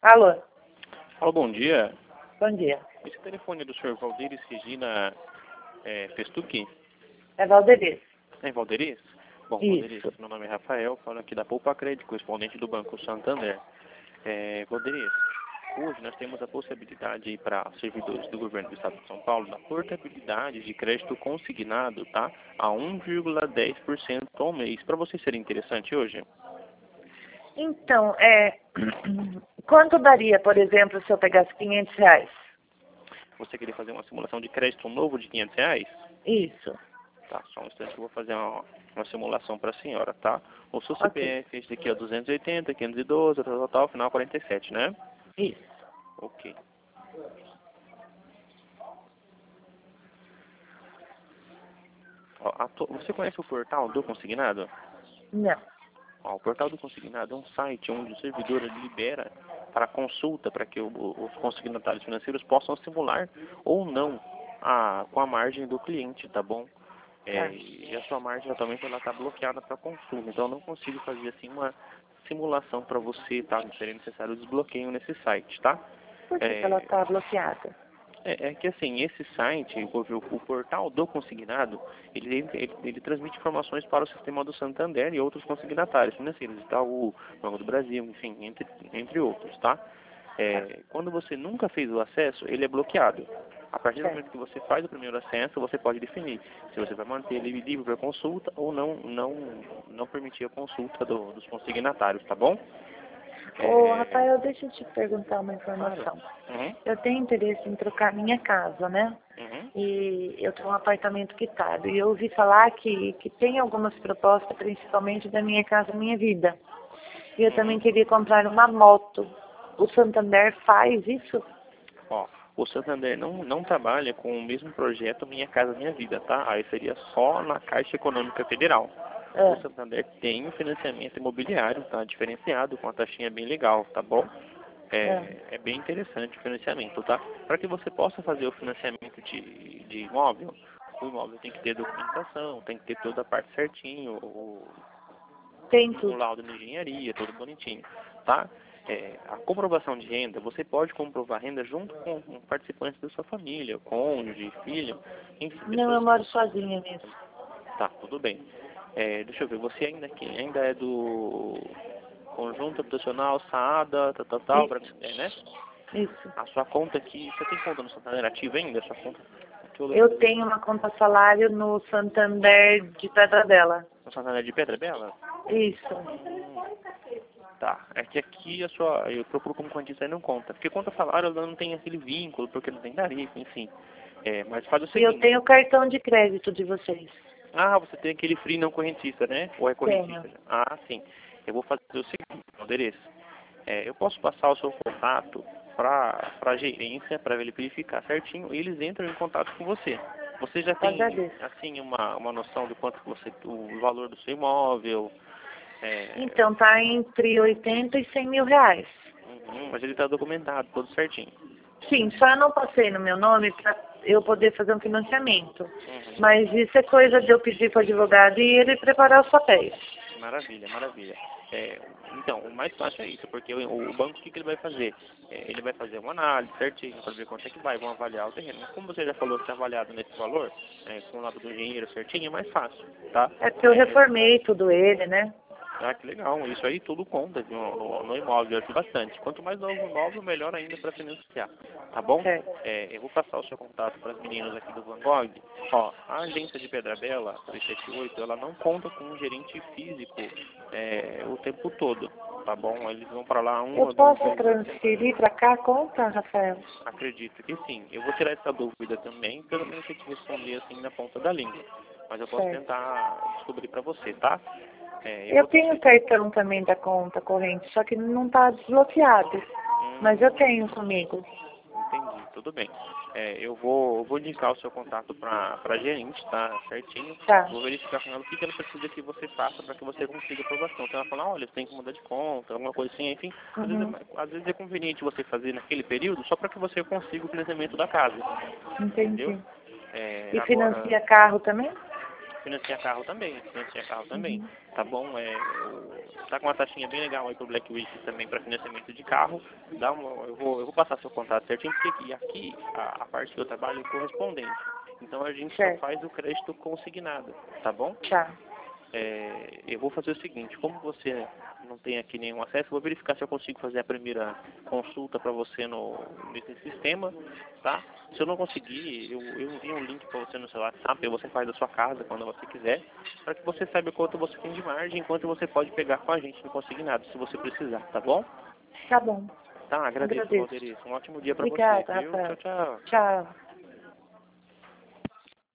Alô, Alô, bom dia. bom dia. Esse telefone é do senhor Valderes Regina Festucchi? É Valderiz. É Valderes? Bom, Valderes, Isso. meu nome é Rafael, falo aqui da Poupa Crédito, correspondente do Banco Santander. Valderes, hoje nós temos a possibilidade para servidores do governo do Estado de São Paulo da portabilidade de crédito consignado, tá? A 1,10% ao mês. Para você ser interessante hoje? Então, quanto daria, por exemplo, se eu pegasse R$ 500? Você queria fazer uma simulação de crédito novo de R$ 500? Isso. Tá, só um instante que eu vou fazer uma simulação para a senhora, tá? O seu Ok. CPF, esse daqui é 280, 512, total, final 47, né? Isso. Ok. Ó, você conhece o portal do Consignado? Não. Ó, o portal do Consignado é um site onde o servidor ele libera para consulta para que os consignatários financeiros possam simular ou não com a margem do cliente, tá bom? Tá. E a sua margem atualmente ela está bloqueada para consumo, então eu não consigo fazer assim uma simulação para você, tá? Seria necessário o desbloqueio nesse site, tá? Por que ela É, está bloqueada? é que assim, esse site, o portal do consignado, ele transmite informações para o sistema do Santander e outros consignatários financeiros, Itaú, Banco do Brasil, enfim, entre outros, tá? Tá. Quando você nunca fez o acesso, ele é bloqueado. A partir do Certo. momento que você faz o primeiro acesso, você pode definir se você vai manter ele livre para consulta ou não permitir a consulta dos consignatários, tá bom? Ô, É, Rafael, deixa eu te perguntar uma claro. informação. Uhum, Eu tenho interesse em trocar minha casa, né? uhum, E eu tenho um apartamento quitado. E eu ouvi falar que tem algumas propostas, principalmente da Minha Casa Minha Vida. E eu também uhum. queria comprar uma moto. O Santander faz isso? Ó, o Santander não trabalha com o mesmo projeto Minha Casa Minha Vida, tá? Aí seria só na Caixa Econômica Federal. O É, Santander tem um financiamento imobiliário, tá? Diferenciado, com uma taxinha bem legal, tá bom? é. É bem interessante o financiamento, tá? Para que você possa fazer o financiamento de imóvel, o imóvel tem que ter documentação, tem que ter toda a parte certinho, Tem um tudo. laudo de engenharia, tudo bonitinho, tá? A comprovação de renda, você pode comprovar renda junto com participantes da sua família, cônjuge, filho, enfim, Não, eu pessoas que moro você... sozinha mesmo. Tá, tudo bem. Deixa eu ver, você ainda é do conjunto habitacional, SAADA, tal, Isso, né? isso. A sua conta aqui, você tem conta no Santander ativa ainda? A sua conta aqui eu Eu localizei tenho uma conta salário no Santander de Pedra Bela. no Santander de Pedra Bela? Isso. Tá, é que aqui eu procuro como quantista e não conta. Porque conta salário ela não tem aquele vínculo, porque não tem tarifa, enfim. Mas faz o E eu seguinte. tenho o cartão de crédito de vocês. Ah, você tem aquele free não correntista, né? Ou é Tenho. correntista? Ah, sim. Eu vou fazer o seguinte, endereço. Eu posso passar o seu contato para a gerência, para verificar certinho, e eles entram em contato com você. Você já tem, Agradeço. assim, uma noção do quanto que o valor do seu imóvel, é, Então, tá entre 80 e 100 mil reais. mas ele está documentado, tudo certinho. Sim, só eu não passei no meu nome para eu poder fazer um financiamento. Uhum. Mas isso é coisa de eu pedir para o advogado e ele preparar os papéis. Maravilha, maravilha. Então, o mais fácil é isso, porque o banco, o que ele vai fazer? Ele vai fazer uma análise certinho para ver quanto é que vai, vão avaliar o terreno. Mas como você já falou que está avaliado nesse valor, com o lado do engenheiro certinho, é mais fácil, tá? É porque eu reformei tudo ele, né? Que legal. Isso aí tudo conta no imóvel, ajuda bastante. Quanto mais novo o imóvel, melhor ainda para financiar, tá bom? Certo. Eu vou passar o seu contato para as meninas aqui do Van Gogh. Ó, a agência de Pedra Bela, 378, ela não conta com um gerente físico o tempo todo, tá bom? Eles vão para lá Eu uma, duas posso vezes na semana. transferir para cá a conta, Rafael? Acredito que sim. Eu vou tirar essa dúvida também, pelo menos eu te responder assim na ponta da língua. Mas eu posso Certo. tentar descobrir para você, tá? Eu Eu vou tenho o transferir. cartão também da conta corrente, só que não está desbloqueado. Mas eu tenho comigo. Entendi, tudo bem. Eu vou indicar o seu contato para a gerente, tá? Certinho. Tá. Vou verificar com ela o que ela precisa que você faça para que você consiga aprovação. Se ela falar, olha, você tem que mudar de conta, alguma coisa assim, enfim. Uhum. Às vezes é conveniente você fazer naquele período só para que você consiga o financiamento da casa. Entendeu? Entendi. E Agora, financia carro também? Financia carro também, financia carro também, Uhum. tá bom? Tá com uma taxinha bem legal aí pro Black Week também para financiamento de carro. Eu vou passar seu contato certinho, porque aqui a parte que eu trabalho é correspondente. Então a gente só Certo. faz o crédito consignado, tá bom? Tá. Eu vou fazer o seguinte, como você não tem aqui nenhum acesso, eu vou verificar se eu consigo fazer a primeira consulta para você nesse sistema, tá? Se eu não conseguir, eu envio um link para você no seu WhatsApp, você faz da sua casa quando você quiser, para que você saiba quanto você tem de margem, enquanto você pode pegar com a gente no consignado, se você precisar, tá bom? Tá bom. Tá, agradeço, Agradeço. Valderice. Um ótimo dia para você, Obrigada, viu? Tchau, Rafael. tchau. Tchau.